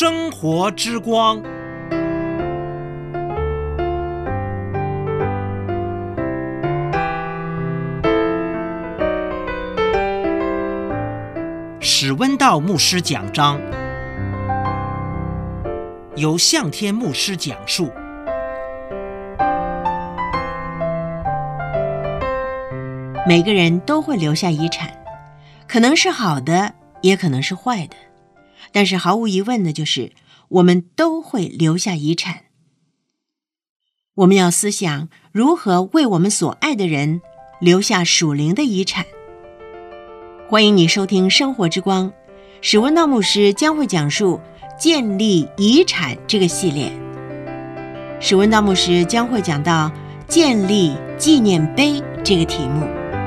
生活之光。史温道牧师讲章，由向天牧师讲述。 每个人都会留下遗产，可能是好的，也可能是坏的，但是毫无疑问的就是我们都会留下遗产。我们要思想如何为我们所爱的人留下属灵的遗产。欢迎你收听生活之光，史温道牧师将会讲述建立遗产这个系列。史温道牧师将会讲到建立纪念碑这个题目。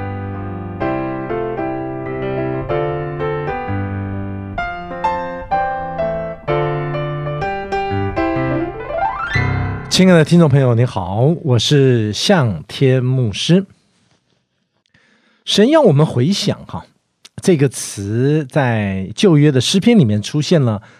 亲爱的听众朋友，你好，我是向天牧师。神要我们回想这个词在旧约的诗篇里面出现了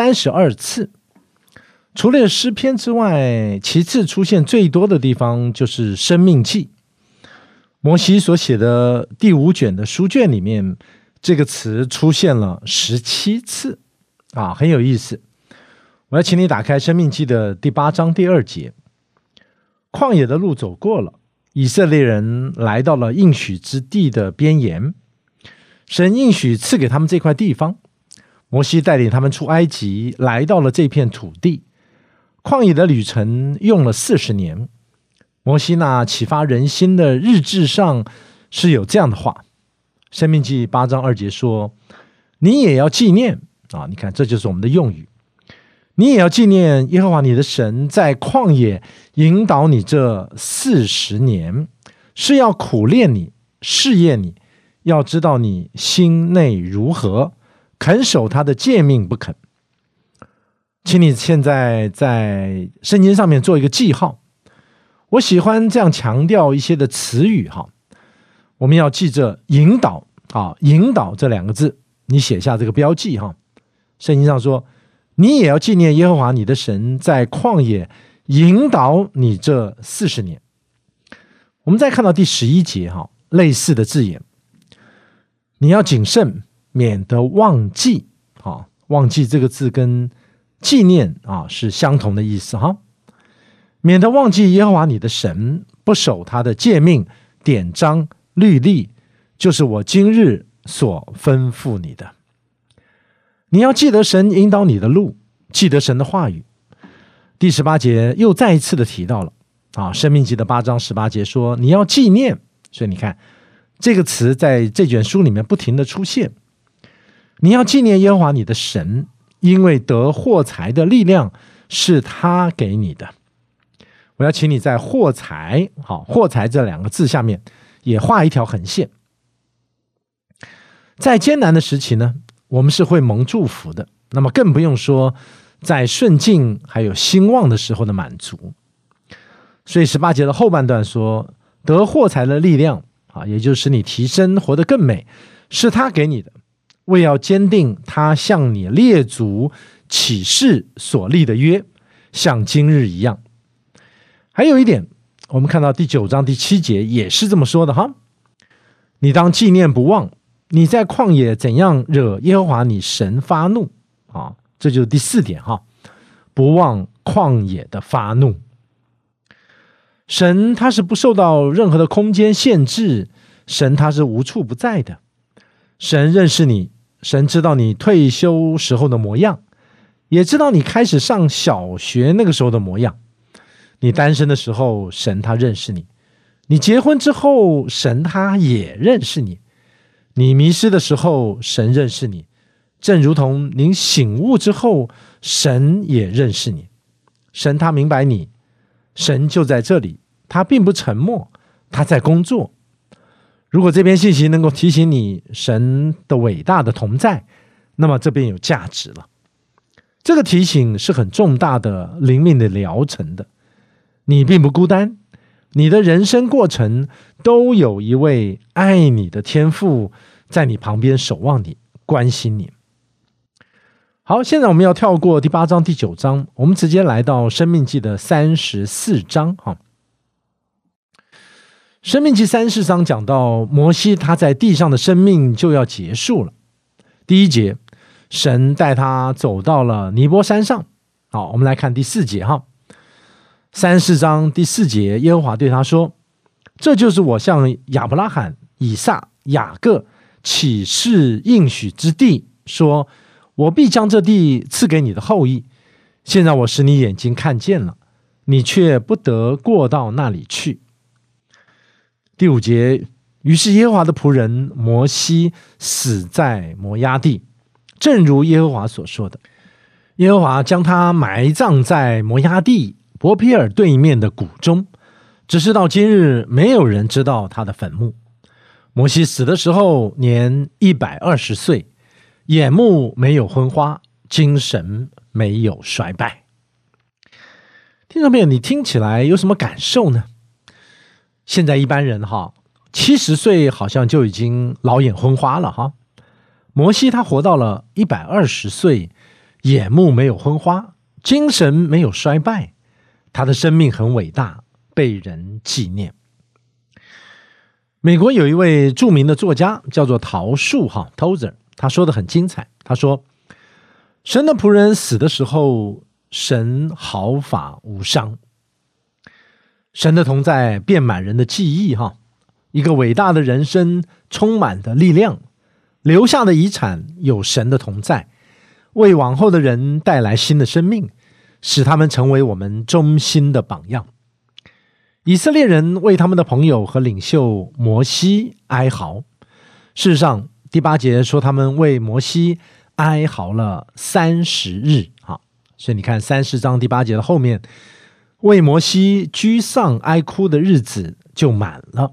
32次，除了诗篇之外，其次出现最多的地方就是申命记。摩西所写的第5卷的书卷里面，这个词出现了17次很有意思。我要请你打开申命记的第8章第2节。旷野的路走过了，以色列人来到了应许之地的边沿，神应许赐给他们这块地方。摩西带领他们出埃及，来到了这片土地。旷野的旅程用了40年。摩西那启发人心的日志上是有这样的话，申命记8章2节说，你也要纪念你看这就是我们的用语，你也要纪念耶和华你的神在旷野引导你这40年，是要苦练你，试验你，要知道你心内如何，肯守他的诫命不肯。请你现在在圣经上面做一个记号。我喜欢这样强调一些的词语我们要记着引导引导这2个字，你写下这个标记圣经上说，你也要纪念耶和华你的神在旷野引导你这40年。我们再看到第11节类似的字眼，你要谨慎，免得忘记忘记这个字跟纪念是相同的意思免得忘记耶和华你的神，不守他的诫命、典章、律例，就是我今日所吩咐你的。你要记得神引导你的路，记得神的话语。第18节又再一次的提到了申命记的8章18节说，你要纪念。所以你看这个词在这卷书里面不停的出现。你要纪念耶和华你的神，因为得获财的力量是他给你的。我要请你在获财获财这2个字下面也画一条横线。在艰难的时期呢，我们是会蒙祝福的，那么更不用说在顺境还有兴旺的时候的满足。所以18节的后半段说，得获财的力量也就是使你提升活得更美，是他给你的，为要坚定他向你列祖起誓所立的约，像今日一样。还有一点，我们看到第9章第7节也是这么说的你当纪念不忘你在旷野怎样惹耶和华你神发怒这就是第4点不忘旷野的发怒。神他是不受到任何的空间限制，神他是无处不在的。神认识你，神知道你退休时候的模样，也知道你开始上小学那个时候的模样。你单身的时候，神他认识你；你结婚之后，神他也认识你；你迷失的时候，神认识你；正如同您醒悟之后，神也认识你。神他明白你，神就在这里，他并不沉默，他在工作。如果这篇信息能够提醒你神的伟大的同在，那么这便有价值了。这个提醒是很重大的灵命的疗程的。你并不孤单，你的人生过程都有一位爱你的天父在你旁边守望你，关心你。 好，现在我们要跳过第8章、第9章，我们直接来到申命记的34章。申命记34章讲到摩西他在地上的生命就要结束了。第1节，神带他走到了尼波山上。好，我们来看第4节34章第4节，耶和华对他说：这就是我向亚伯拉罕、以撒、雅各起誓应许之地，说我必将这地赐给你的后裔。现在我使你眼睛看见了，你却不得过到那里去。第5节，于是耶和华的仆人摩西死在摩押地，正如耶和华所说的。耶和华将他埋葬在摩押地伯毗尔对面的谷中，只是到今日没有人知道他的坟墓。摩西死的时候年120岁，眼目没有昏花，精神没有衰败。听众朋友，你听起来有什么感受呢？现在一般人70岁好像就已经老眼昏花了摩西他活到了120岁，眼目没有昏花，精神没有衰败，他的生命很伟大，被人纪念。美国有一位著名的作家叫做陶树Tozer， 他说的很精彩。他说，神的仆人死的时候，神毫发无伤。神的同在遍满人的记忆一个伟大的人生充满的力量，留下的遗产有神的同在，为往后的人带来新的生命，使他们成为我们忠心的榜样。以色列人为他们的朋友和领袖摩西哀嚎。事实上，第8节说他们为摩西哀嚎了30日。所以你看30章第8节的后面，为摩西居丧哀哭的日子就满了。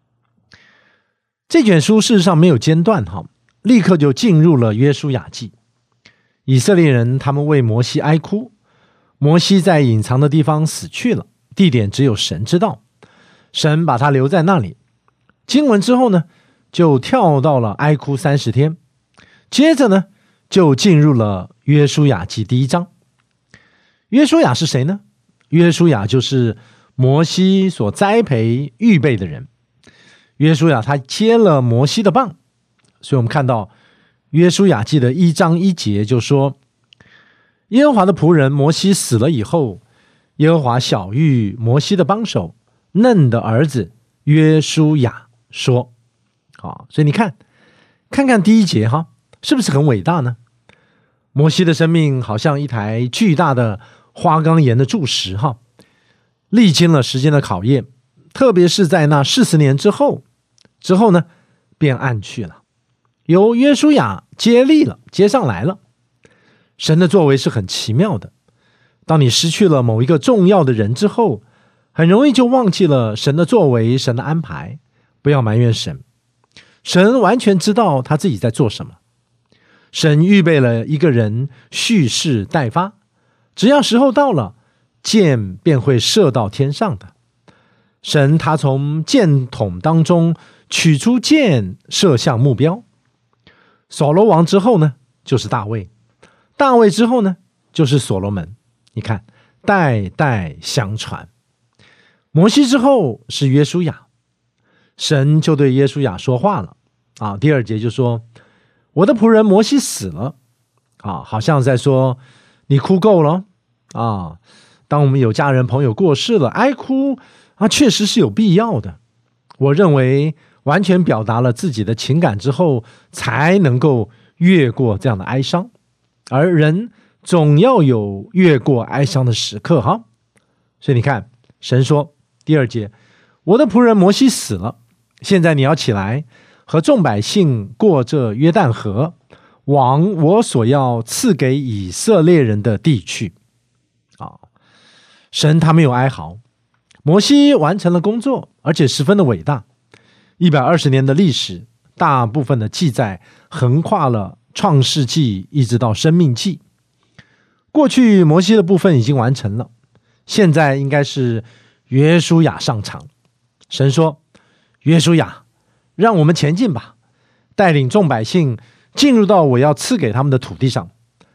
这卷书事实上没有间断立刻就进入了约书亚记。以色列人他们为摩西哀哭，摩西在隐藏的地方死去了，地点只有神知道，神把他留在那里。经文之后呢，就跳到了哀哭30天，接着呢就进入了约书亚记第1章。约书亚是谁呢？约书亚就是摩西所栽培预备的人。约书亚他接了摩西的棒，所以我们看到约书亚记的1章1节就说，耶和华的仆人摩西死了以后，耶和华晓谕摩西的帮手嫩的儿子约书亚说。所以你看看第1节是不是很伟大呢？摩西的生命好像一台巨大的花岗岩的柱石历经了时间的考验，特别是在那40年之后呢，便暗去了，由约书亚接力了，接上来了。神的作为是很奇妙的，当你失去了某一个重要的人之后，很容易就忘记了神的作为，神的安排。不要埋怨神，神完全知道他自己在做什么。神预备了一个人蓄势待发，只要时候到了，箭便会射到天上的。神他从箭筒当中取出箭，射向目标。扫罗王之后呢，就是大卫，大卫之后呢，就是所罗门。你看，代代相传。摩西之后是约书亚，神就对约书亚说话了第2节就说，我的仆人摩西死了好像在说你哭够了当我们有家人朋友过世了，哀哭确实是有必要的。我认为完全表达了自己的情感之后，才能够越过这样的哀伤，而人总要有越过哀伤的时刻所以你看，神说第2节，我的仆人摩西死了，现在你要起来，和众百姓过这约旦河，往我所要赐给以色列人的地去。神他没有哀嚎，摩西完成了工作，而且十分的伟大。120年的历史，大部分的记载横跨了创世纪一直到申命记。过去摩西的部分已经完成了，现在应该是约书亚上场。神说，约书亚，让我们前进吧，带领众百姓进入到我要赐给他们的土地上，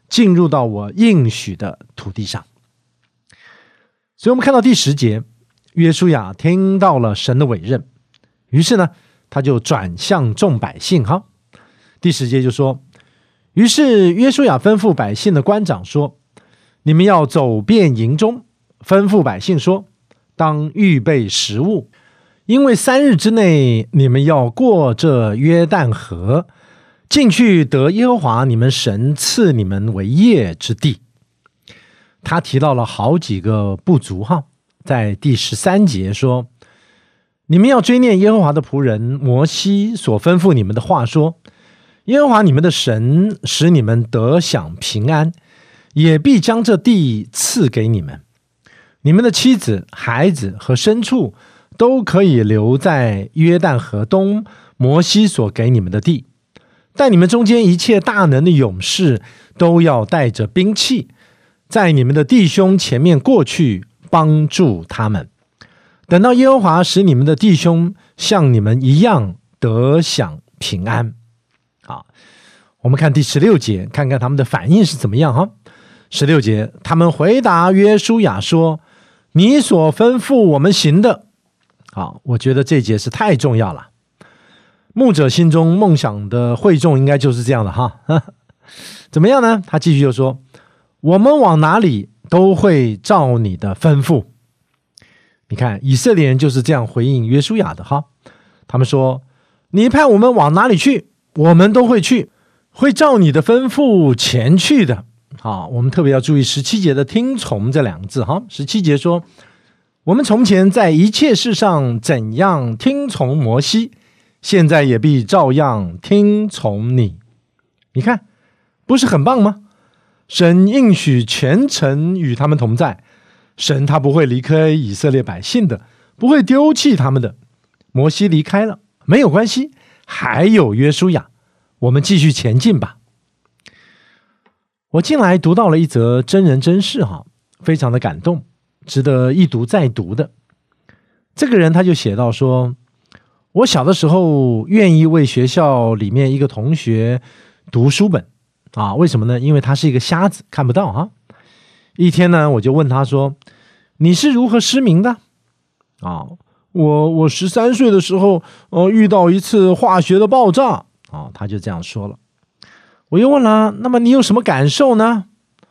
进入到我应许的土地上。所以我们看到第10节，约书亚听到了神的委任，于是呢他就转向众百姓。第10节就说，于是约书亚吩咐百姓的官长说，你们要走遍营中，吩咐百姓说，当预备食物，因为3日之内你们要过这约旦河，进去得耶和华你们神赐你们为业之地。他提到了好几个不足在第13节说，你们要追念耶和华的仆人摩西所吩咐你们的话说，耶和华你们的神使你们得享平安，也必将这地赐给你们，你们的妻子、孩子和牲畜都可以留在约旦河东摩西所给你们的地，但你们中间一切大能的勇士都要带着兵器，在你们的弟兄前面过去，帮助他们，等到耶和华使你们的弟兄像你们一样得享平安。好，我们看第16节，看看他们的反应是怎么样。16节，他们回答约书亚说，你所吩咐我们行的。好，我觉得这节是太重要了。牧者心中梦想的会众应该就是这样的怎么样呢？他继续就说，我们往哪里都会照你的吩咐。你看以色列人就是这样回应约书亚的他们说，你派我们往哪里去，我们都会去，会照你的吩咐前去的。好，我们特别要注意17节的听从这2个字17节说，我们从前在一切事上怎样听从摩西，现在也必照样听从你。你看不是很棒吗？神应许全程与他们同在，神他不会离开以色列百姓的，不会丢弃他们的。摩西离开了没有关系，还有约书亚，我们继续前进吧。我近来读到了一则真人真事非常的感动，值得一读再读的。这个人他就写到说，我小的时候愿意为学校里面一个同学读书本为什么呢？因为他是一个瞎子，看不到一天呢，我就问他说，你是如何失明的？我13岁的时候遇到一次化学的爆炸他就这样说了。我又问了，那么你有什么感受呢？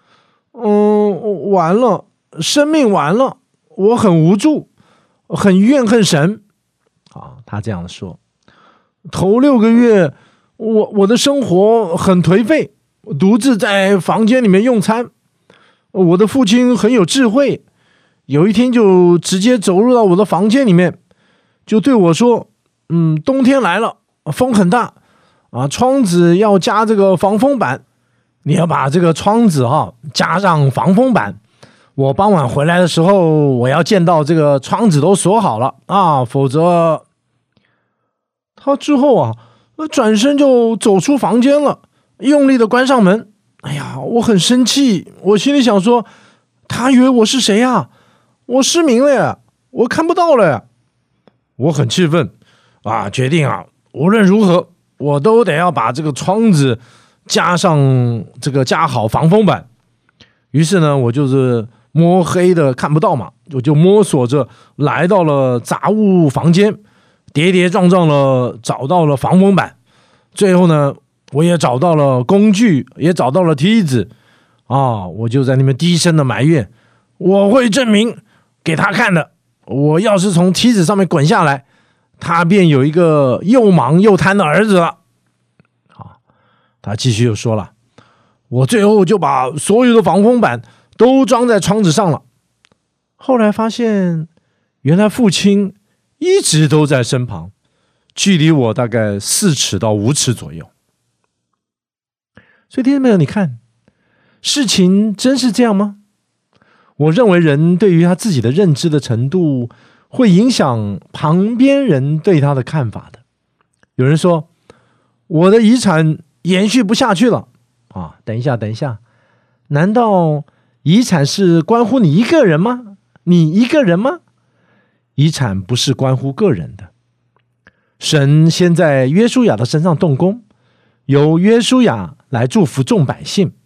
完了，生命完了，我很无助，很怨恨神他这样说。头6个月我的生活很颓废，独自在房间里面用餐。我的父亲很有智慧，有一天就直接走入到我的房间里面，就对我说，冬天来了，风很大窗子要加这个防风板，你要把这个窗子加上防风板，我傍晚回来的时候，我要见到这个窗子都锁好了否则。他之后转身就走出房间了，用力的关上门。哎呀，我很生气，我心里想说，他以为我是谁呀？我失明了呀，我看不到了呀。我很气愤决定无论如何我都得要把这个窗子加好防风板。于是呢，我就是摸黑的看不到嘛，我就摸索着来到了杂物房间，跌跌撞撞了找到了防风板。最后呢，我也找到了工具，也找到了梯子我就在那边低声的埋怨，我会证明给他看的，我要是从梯子上面滚下来，他便有一个又盲又贪的儿子了。他继续又说了，我最后就把所有的防风板都装在窗子上了。后来发现，原来父亲一直都在身旁，距离我大概4尺到5尺左右。所以听众朋友，你看，事情真是这样吗？我认为人对于他自己的认知的程度，会影响旁边人对他的看法的。有人说，我的遗产延续不下去了等一下，难道遗产是关乎你一个人吗？你一个人吗？遗产不是关乎个人的。神先在约书亚的身上动工，由约书亚来祝福众百姓，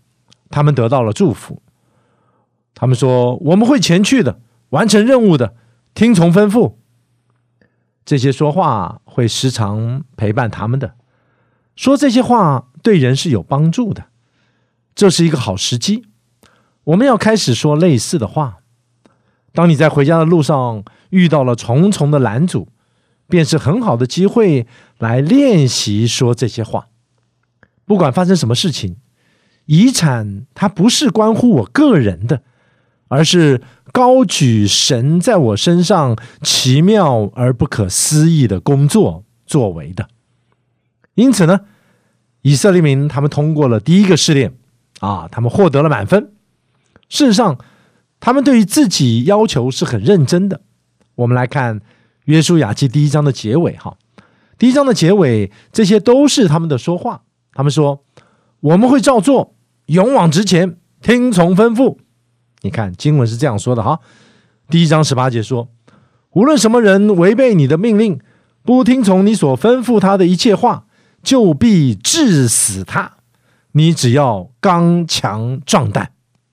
他们得到了祝福。他们说，我们会前去的，完成任务的，听从吩咐。这些说话会时常陪伴他们的，说这些话对人是有帮助的，这是一个好时机。我们要开始说类似的话。当你在回家的路上遇到了重重的拦阻，便是很好的机会来练习说这些话。不管发生什么事情，遗产它不是关乎我个人的，而是高举神在我身上奇妙而不可思议的工作作为的。因此呢，以色列民他们通过了第一个试炼他们获得了满分。事实上，他们对于自己要求是很认真的。我们来看约书亚记第1章的结尾第1章的结尾，这些都是他们的说话。他们说，我们会照做，勇往直前，听从吩咐。你看经文是这样说的第1章18节说，无论什么人违背你的命令，不听从你所吩咐他的一切话，就必治死他。你只要刚强壮胆。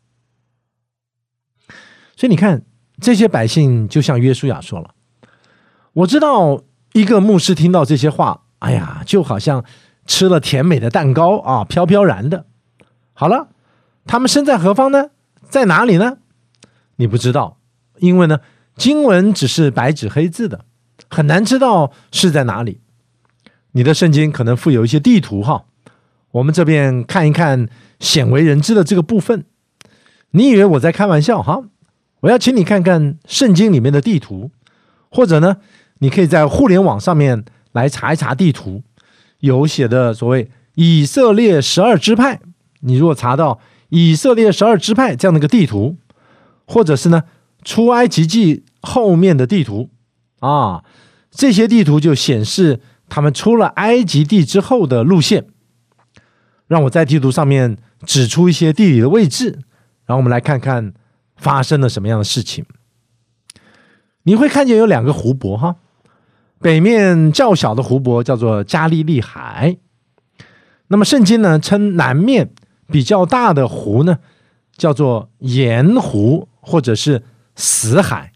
所以你看，这些百姓就像约书亚说了，我知道一个牧师听到这些话，就好像吃了甜美的蛋糕飘飘然的。好了，他们身在何方呢？在哪里呢？你不知道，因为呢，经文只是白纸黑字的，很难知道是在哪里。你的圣经可能附有一些地图我们这边看一看鲜为人知的这个部分。你以为我在开玩笑我要请你看看圣经里面的地图，或者呢，你可以在互联网上面来查一查地图，有写的所谓以色列12支派。你如果查到以色列12支派这样的一个地图，或者是呢出埃及记后面的地图这些地图就显示他们出了埃及地之后的路线。让我在地图上面指出一些地理的位置，然后我们来看看发生了什么样的事情。你会看见有2个湖泊北面较小的湖泊叫做加利利海，那么圣经呢称南面比较大的湖呢叫做盐湖或者是死海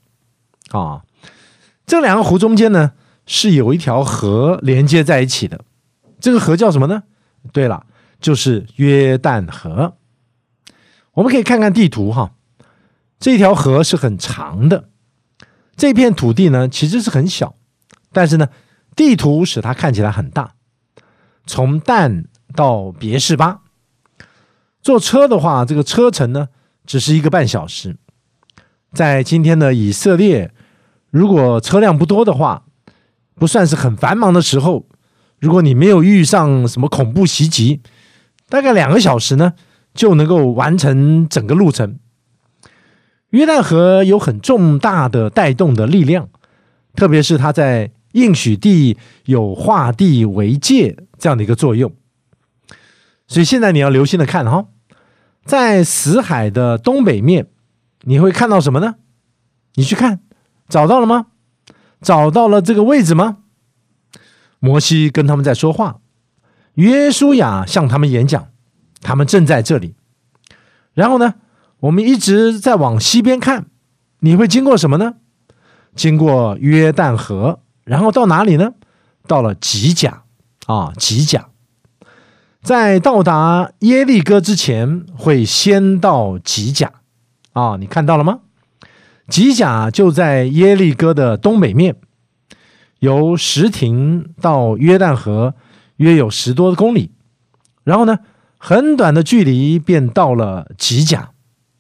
这2个湖中间呢是有一条河连接在一起的。这个河叫什么呢？对了，就是约旦河。我们可以看看地图这条河是很长的，这片土地呢其实是很小，但是呢地图使它看起来很大。从但到别是巴，坐车的话，这个车程呢只是1个半小时。在今天的以色列，如果车辆不多的话，不算是很繁忙的时候，如果你没有遇上什么恐怖袭击，大概2个小时呢就能够完成整个路程。约旦河有很重大的带动的力量，特别是它在应许地有划地为界这样的一个作用。所以现在你要留心的看在死海的东北面，你会看到什么呢？你去看，找到了吗？找到了这个位置吗？摩西跟他们在说话，约书亚向他们演讲，他们正在这里。然后呢，我们一直在往西边看，你会经过什么呢？经过约旦河，然后到哪里呢？到了吉甲吉甲。在到达耶利哥之前，会先到吉甲你看到了吗？吉甲就在耶利哥的东北面，由什亭到约旦河约有10多公里，然后呢，很短的距离便到了吉甲。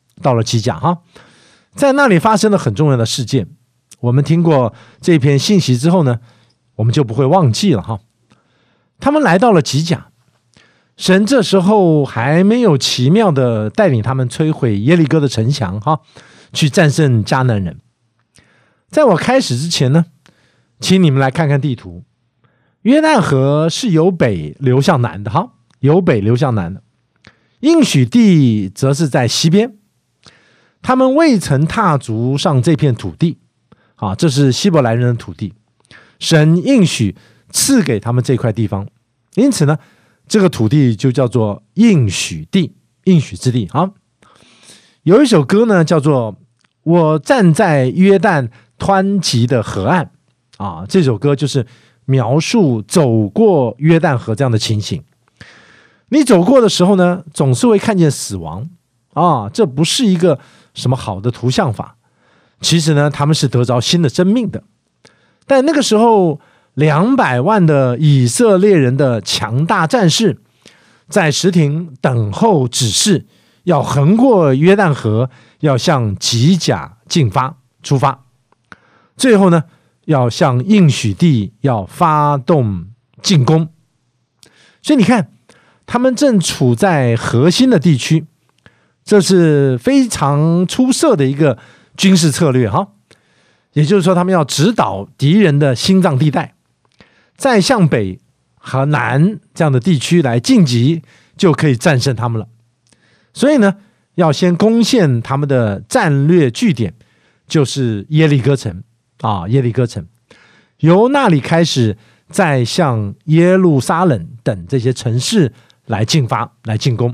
在那里发生了很重要的事件。我们听过这篇信息之后呢，我们就不会忘记了他们来到了吉甲，神这时候还没有奇妙的带领他们摧毁耶利哥的城墙去战胜迦南人。在我开始之前呢，请你们来看看地图。约旦河是由北流向南的由北流向南的，应许地则是在西边。他们未曾踏足上这片土地这是希伯来人的土地，神应许赐给他们这块地方，因此呢，这个土地就叫做应许地。 应许之地啊。有一首歌呢，叫做《我站在约旦湍急的河岸》啊，这首歌就是描述走过约旦河这样的情形。你走过的时候呢，总是会看见死亡啊，这不是一个什么好的图像法。其实呢，他们是得着新的生命的。但那个时候200万的以色列人的强大战士在石亭等候指示，要横过约旦河，要向吉甲出发，最后呢，要向应许地要发动进攻。所以你看，他们正处在核心的地区，这是非常出色的一个军事策略哈。也就是说，他们要直捣敌人的心脏地带，再向北和南这样的地区来晋级，就可以战胜他们了。所以呢，要先攻陷他们的战略据点，就是耶利哥城啊，耶利哥城，由那里开始，再向耶路撒冷等这些城市来进发，来进攻。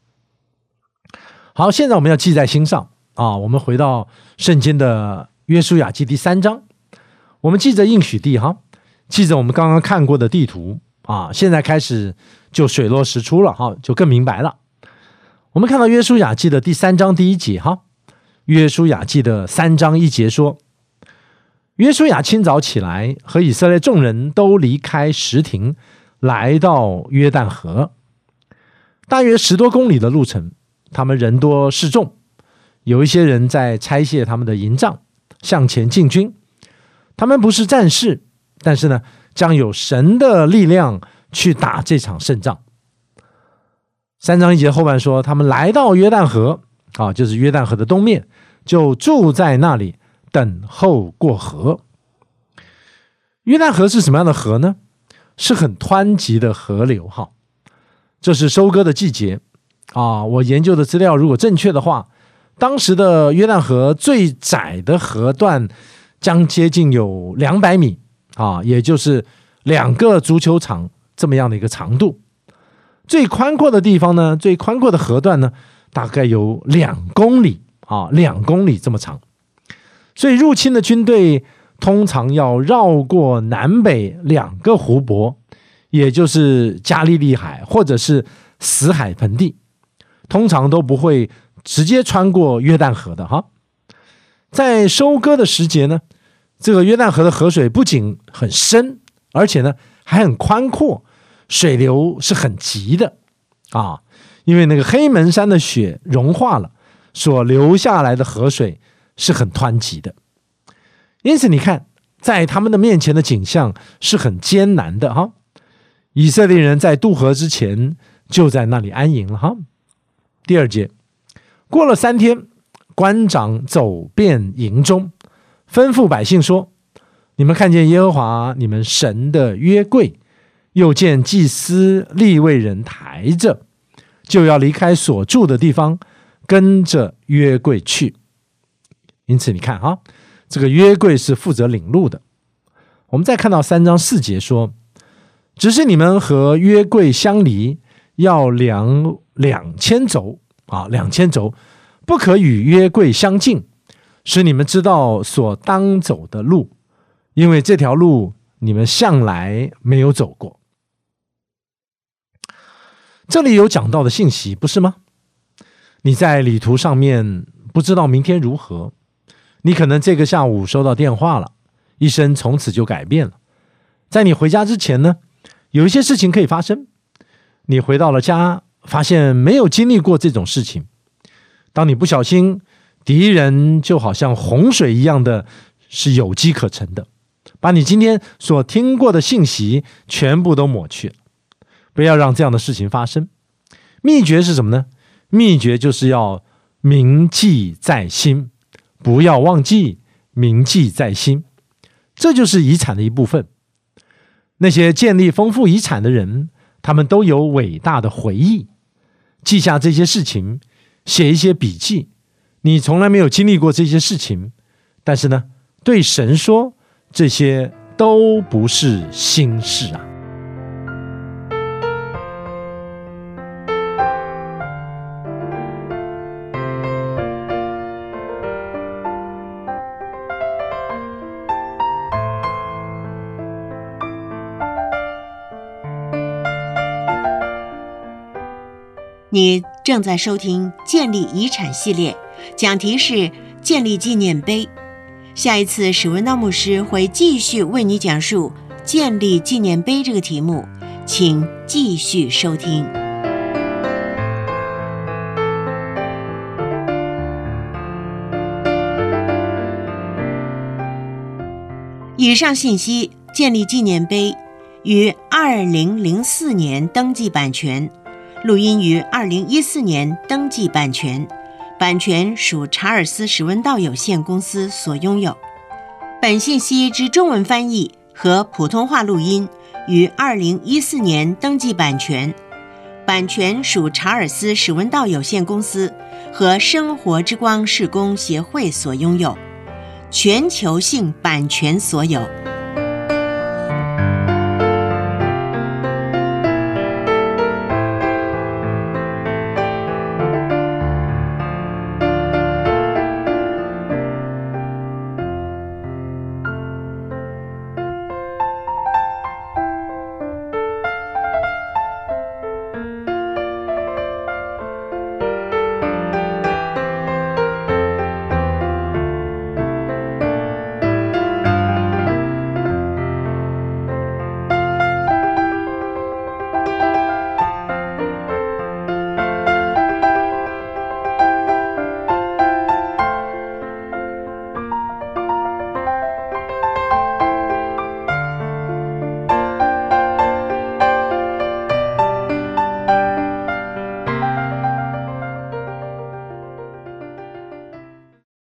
好，现在我们要记在心上啊。我们回到圣经的约书亚记第3章，我们记着应许地哈，记着我们刚刚看过的地图啊。现在开始就水落石出了哈，就更明白了。我们看到约书亚记的第3章第1节哈，约书亚记的3章1节说，约书亚清早起来，和以色列众人都离开石亭，来到约旦河，大约10多公里的路程。他们人多势众，有一些人在拆卸他们的营帐，向前进军。他们不是战士，但是呢，将有神的力量去打这场胜仗。3章1节后半说，他们来到约旦河啊，就是约旦河的东面，就住在那里等候过河。约旦河是什么样的河呢？是很湍急的河流哈。这是收割的季节啊，我研究的资料如果正确的话，当时的约旦河最窄的河段将接近有200米啊，也就是2个足球场这么样的一个长度。最宽阔的地方呢，最宽阔的河段呢，大概有2公里啊，2公里这么长。所以入侵的军队通常要绕过南北2个湖泊，也就是加利利海或者是死海盆地，通常都不会直接穿过约旦河的哈。在收割的时节呢，这个约旦河的河水不仅很深，而且呢还很宽阔，水流是很急的啊，因为那个黑门山的雪融化了，所流下来的河水是很湍急的。因此你看，在他们的面前的景象是很艰难的哈。以色列人在渡河之前就在那里安营了哈。第2节，过了3天，官长走遍营中，吩咐百姓说，你们看见耶和华你们神的约柜，又见祭司利未人抬着，就要离开所住的地方，跟着约柜去。因此你看哈，这个约柜是负责领路的。我们再看到3章4节说，只是你们和约柜相离，要量2000肘啊，2000肘，不可与约柜相近，使你们知道所当走的路，因为这条路你们向来没有走过。这里有讲到的信息，不是吗？你在旅途上面不知道明天如何，你可能这个下午收到电话了，一生从此就改变了。在你回家之前呢，有一些事情可以发生。你回到了家，发现没有经历过这种事情。当你不小心，敌人就好像洪水一样的是有机可乘的，把你今天所听过的信息全部都抹去了。不要让这样的事情发生。秘诀是什么呢？秘诀就是要铭记在心，不要忘记，铭记在心。这就是遗产的一部分。那些建立丰富遗产的人，他们都有伟大的回忆，记下这些事情，写一些笔记。你从来没有经历过这些事情，但是呢，对神说，这些都不是新事啊。 你正在收听建立遗产系列，讲题是建立纪念碑。下一次史文道牧师会继续为你讲述建立纪念碑这个题目，请继续收听。以上信息，建立纪念碑于2004年登记版权，录音于2014年登记版权，版权属查尔斯·史文道有限公司所拥有。本信息之中文翻译和普通话录音于2014年登记版权，版权属查尔斯·史文道有限公司和生活之光事工协会所拥有，全球性版权所有。